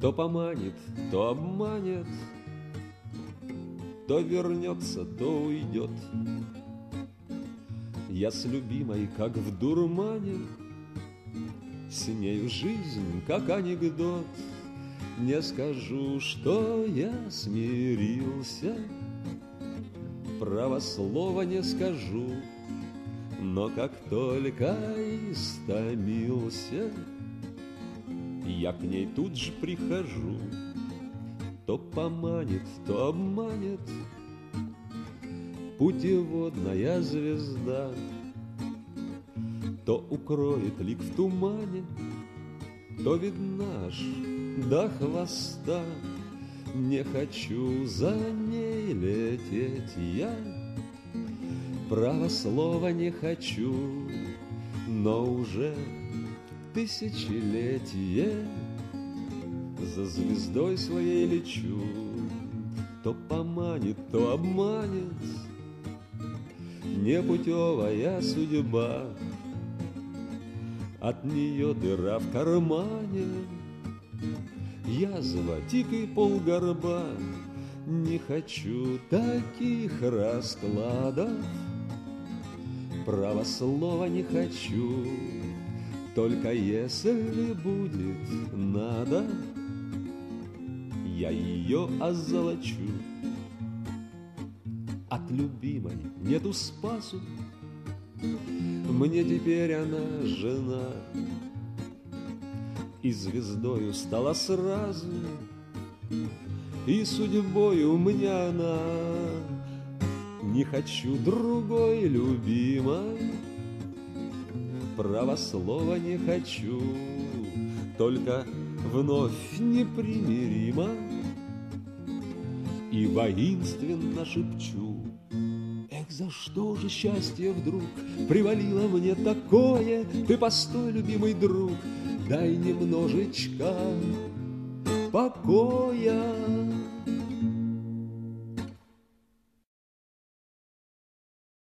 То поманит, то обманет, то вернется, то уйдет. Я с любимой, как в дурмане, с нею жизнь, как анекдот. Не скажу, что я смирился, право слова не скажу, но как только истомился, я к ней тут же прихожу. То поманит, то обманет путеводная звезда, то укроет лик в тумане, то видна ж до хвоста. Не хочу за ней лететь я, право слова не хочу, но уже тысячелетие за звездой своей лечу. То поманит, то обманет непутевая судьба, от нее дыра в кармане, язва, тик и полгорба. Не хочу таких раскладов, право слова не хочу, только если будет надо, я ее озолочу. От любимой нету спасу, мне теперь она жена, и звездою стала сразу, и судьбою мне она. Не хочу другой любимой, право слова не хочу, только вновь непримиримо и воинственно шепчу: эх, за что же счастье вдруг привалило мне такое? Ты постой, любимый друг, дай немножечко покоя.